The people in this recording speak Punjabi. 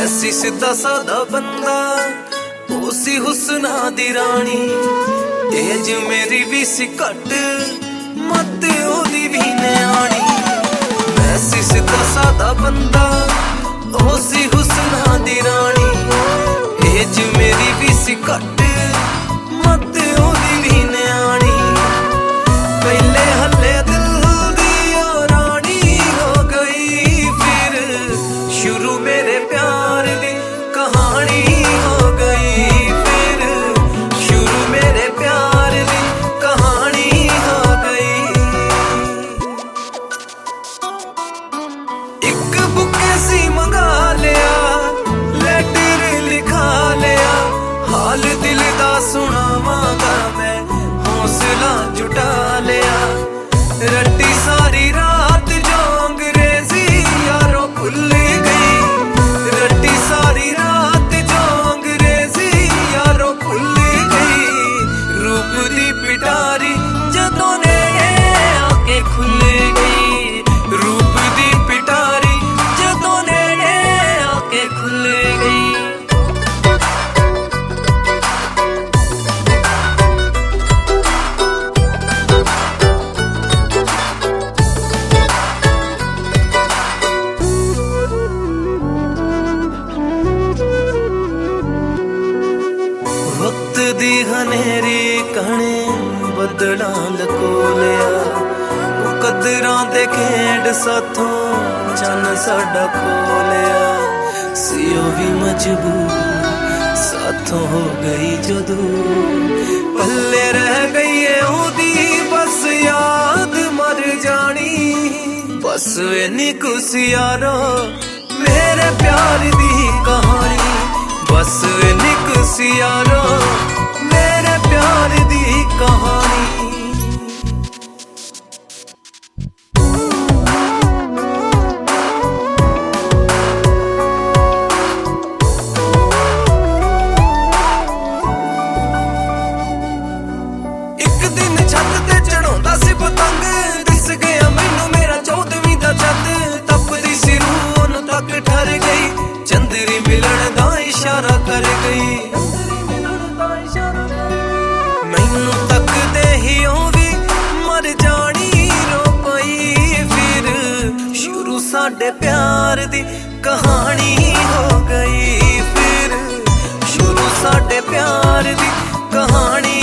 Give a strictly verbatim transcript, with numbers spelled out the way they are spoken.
ਸੀ ਸਿੱਧਾ ਸਾਦਾ ਬੰਦਾ, ਉਹ ਸੀ ਹੁਸਨਾ ਦੀ ਰਾਣੀ। ਏਜ ਮੇਰੀ ਵੀ ਸੀ ਘੱਟ, ਮੱਤ ਉਹਦੀ ਵੀ ਨਿਆਣੀ। ਮੈਂ ਸੀ ਸਿੱਧਾ ਸਾਦਾ ਬੰਦਾ, ਉਹ ਸੀ ਹੁਸਨਾ ਦੀ ਰਾਣੀ। ਏਜ ਮੇਰੀ ਵੀ ਸੀ ਘੱਟ, ਮੱਤ ਉਹਦੀ ਵੀ ਨਿਆਣੀ। ਪਹਿਲੇ ਹੱਲੇ ਦਿਲ ਦੀ ਉਹ ਰਾਣੀ ਹੋ ਗਈ, ਫਿਰ ਸ਼ੁਰੂ ਮੇਰੇ ਪਿਆਰ ਦੀ ਕਹਾਣੀ ਹੋ ਗਈ। ਫਿਰ ਸ਼ੁਰੂ ਮੇਰੇ ਪਿਆਰ ਦੀ ਕਹਾਣੀ ਹੋ ਗਈ। ਇੱਕ ਬੁੱਕੇ ਸੀ ਮੰਗਾ ਲਿਆ, ਲੈਟਰ ਲਿਖਾ ਲਿਆ, ਹਾਲ ਦਿਲ ਦਾ ਸੁਣਾਵਾਂਗਾ ਮੈਂ, ਹੌਸਲਾ ਜੁਟਾ ਲਿਆ। ਰੱਟੀ ਸਾਰੀ ਰਾਤ ਜੋ ਅੰਗਰੇਜ਼ੀ ਯਾਰੋਂ ਭੁੱਲ ਗਈ, ਰੱਟੀ ਸਾਰੀ ਰਾਤ ਜੋ ਅੰਗਰੇਜ਼ੀ ਯਾਰੋਂ ਭੁੱਲ ਗਈ। ਰੂਪ ਦੀ ਪਿਟਾਰੀ ਜਦੋਂ ਨੇੜੇ ਆ ਕੇ ਖੁੱਲ ਗਈ, ਰੂਪ ਦੀ ਪਿਟਾਰੀ ਜਦੋਂ ਨੇੜੇ ਆ ਕੇ ਖੁੱਲ ਗਈ। ਵਕਤ ਦੀ ਹਨੇਰੀ ਕਹਣੇ ਬੱਦਲਾਂ ਲਕੋ ਲਿਆ, ਉਹ ਕਦਰਾਂ ਦੇ ਖੇਡ ਸਾਥੋਂ ਚੰਨ ਸਾਡਾ ਖੋ ਲਿਆ। ਸੀ ਉਹ ਵੀ ਮਜਬੂਰ ਸਾਥੋਂ ਹੋ ਗਈ ਜਦੋਂ, ਪੱਲੇ ਰਹਿ ਗਈ ਏ ਉਹਦੀ ਬਸ ਯਾਦ ਮਰ ਜਾਣੀ। ਬਸ ਇੰਨੀ ਕੁ ਸੀ ਯਾਰੋ ਮੇਰੇ ਪਿਆਰ ਦੀ ਕਹਾਣੀ, ਬਸ ਇੰਨੀ ਕੁ ਸੀ ਯਾਰੋ ਮੇਰੇ ਪਿਆਰ ਦੀ ਕਹਾਣੀ। ਇੱਕ ਦਿਨ ਛੱਤ ਤੇ ਚੜਾਉਂਦਾ ਸੀ ਪਤੰਗ, ਦਿਸ ਗਿਆ ਮੈਨੂੰ ਮੇਰਾ ਚੌਦਵੀਂ ਦਾ ਚੰਦ। ਤਪਦੀ ਸੀ ਰੂਹ ਉਹਨੂੰ ਤੱਕ ਠਰ ਗਈ, ਚੰਦਰੀ ਮਿਲਣ ਦਾ ਇਸ਼ਾਰਾ ਕਰ ਗਈ। ਮੈਨੂੰ ਤੱਕਦੇ ਹੀ ਉਹ ਵੀ ਮਰ ਜਾਣੀ ਰੋ ਪਈ। ਫਿਰ ਸ਼ੁਰੂ ਸਾਡੇ ਪਿਆਰ ਦੀ ਕਹਾਣੀ ਹੋ ਗਈ, ਫਿਰ ਸ਼ੁਰੂ ਸਾਡੇ ਪਿਆਰ ਦੀ ਕਹਾਣੀ